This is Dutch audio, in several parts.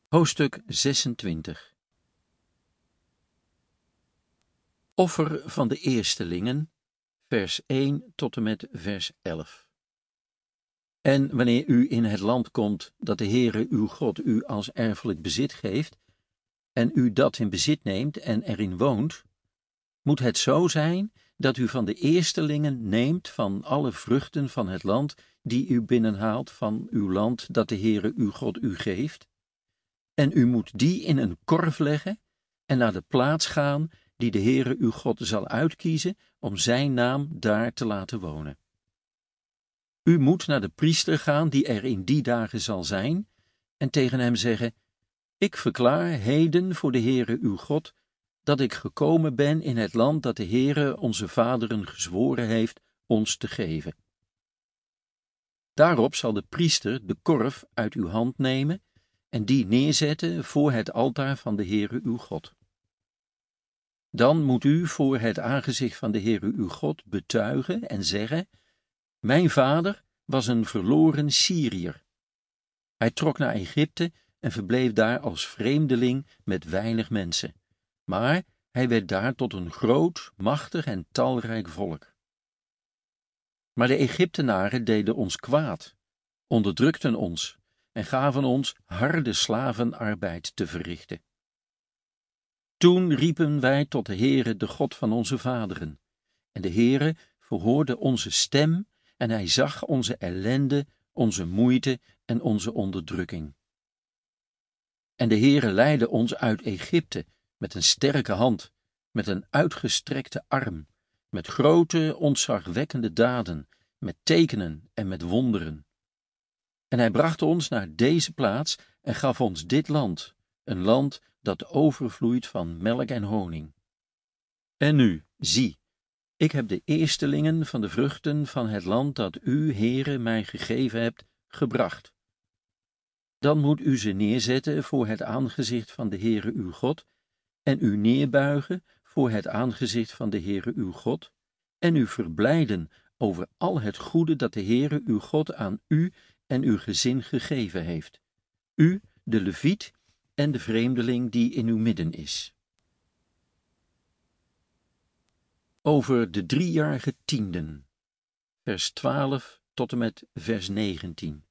Hoofdstuk 26. Offer van de eerstelingen, vers 1 tot en met vers 11. En wanneer u in het land komt dat de Heere uw God u als erfelijk bezit geeft, en u dat in bezit neemt en erin woont, moet het zo zijn dat u van de eerstelingen neemt van alle vruchten van het land die u binnenhaalt van uw land dat de Heere uw God u geeft, en u moet die in een korf leggen en naar de plaats gaan die de Heere uw God zal uitkiezen om zijn naam daar te laten wonen. U moet naar de priester gaan die er in die dagen zal zijn en tegen hem zeggen: Ik verklaar heden voor de Heere uw God dat ik gekomen ben in het land dat de Heere onze vaderen gezworen heeft ons te geven. Daarop zal de priester de korf uit uw hand nemen en die neerzetten voor het altaar van de Heere uw God. Dan moet u voor het aangezicht van de Heere uw God betuigen en zeggen: Mijn vader was een verloren Syriër. Hij trok naar Egypte en verbleef daar als vreemdeling met weinig mensen, maar hij werd daar tot een groot, machtig en talrijk volk. Maar de Egyptenaren deden ons kwaad, onderdrukten ons en gaven ons harde slavenarbeid te verrichten. Toen riepen wij tot de Heere, de God van onze vaderen, en de Heere verhoorde onze stem en hij zag onze ellende, onze moeite en onze onderdrukking. En de Heere leidde ons uit Egypte met een sterke hand, met een uitgestrekte arm, met grote, ontzagwekkende daden, met tekenen en met wonderen. En hij bracht ons naar deze plaats en gaf ons dit land, een land dat overvloeit van melk en honing. En nu, zie, ik heb de eerstelingen van de vruchten van het land dat u, Heere, mij gegeven hebt, gebracht. Dan moet u ze neerzetten voor het aangezicht van de Heere uw God, en u neerbuigen voor het aangezicht van de Heere uw God, en u verblijden over al het goede dat de Heere uw God aan u en uw gezin gegeven heeft, u, de Leviet, en de vreemdeling die in uw midden is. Over de 3-jarige tienden, vers 12 tot en met vers 19.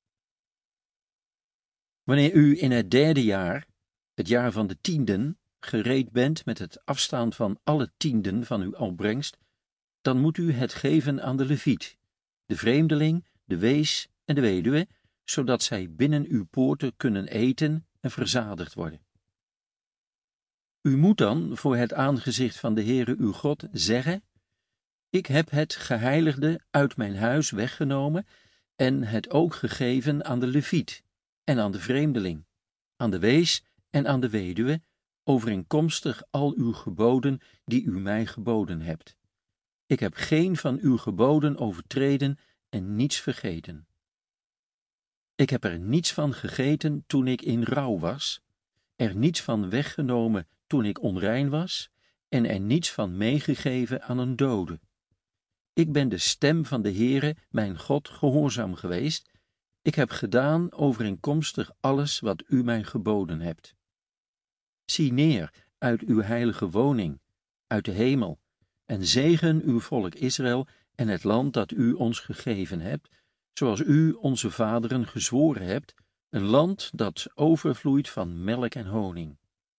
Wanneer u in het 3e jaar, het jaar van de tienden, gereed bent met het afstaan van alle tienden van uw opbrengst, dan moet u het geven aan de Leviet, de vreemdeling, de wees en de weduwe, zodat zij binnen uw poorten kunnen eten en verzadigd worden. U moet dan voor het aangezicht van de Heere uw God zeggen: Ik heb het geheiligde uit mijn huis weggenomen en het ook gegeven aan de Leviet en aan de vreemdeling, aan de wees en aan de weduwe, overeenkomstig al uw geboden die u mij geboden hebt. Ik heb geen van uw geboden overtreden en niets vergeten. Ik heb er niets van gegeten toen ik in rouw was, er niets van weggenomen toen ik onrein was, en er niets van meegegeven aan een dode. Ik ben de stem van de Heere, mijn God, gehoorzaam geweest. Ik heb gedaan overeenkomstig alles wat u mij geboden hebt. Zie neer uit uw heilige woning, uit de hemel, en zegen uw volk Israël en het land dat u ons gegeven hebt, zoals u onze vaderen gezworen hebt, een land dat overvloeit van melk en honing.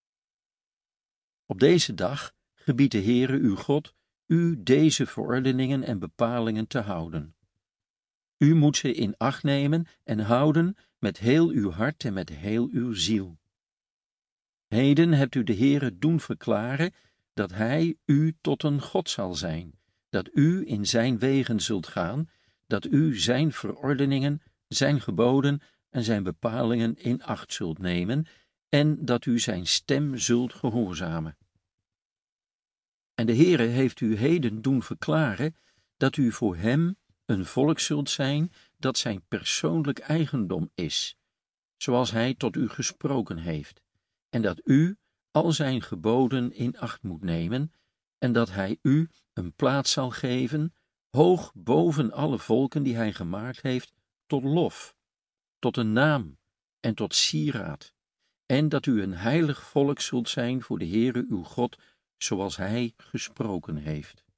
Op deze dag gebiedt de Heere uw God u deze verordeningen en bepalingen te houden. U moet ze in acht nemen en houden met heel uw hart en met heel uw ziel. Heden hebt u de Heere doen verklaren dat hij u tot een God zal zijn, dat u in zijn wegen zult gaan, dat u zijn verordeningen, zijn geboden en zijn bepalingen in acht zult nemen, en dat u zijn stem zult gehoorzamen. En de Heere heeft u heden doen verklaren dat u voor hem een volk zult zijn dat zijn persoonlijk eigendom is, zoals hij tot u gesproken heeft, en dat u al zijn geboden in acht moet nemen, en dat hij u een plaats zal geven, hoog boven alle volken die hij gemaakt heeft, tot lof, tot een naam en tot sieraad, en dat u een heilig volk zult zijn voor de Heere uw God, zoals hij gesproken heeft.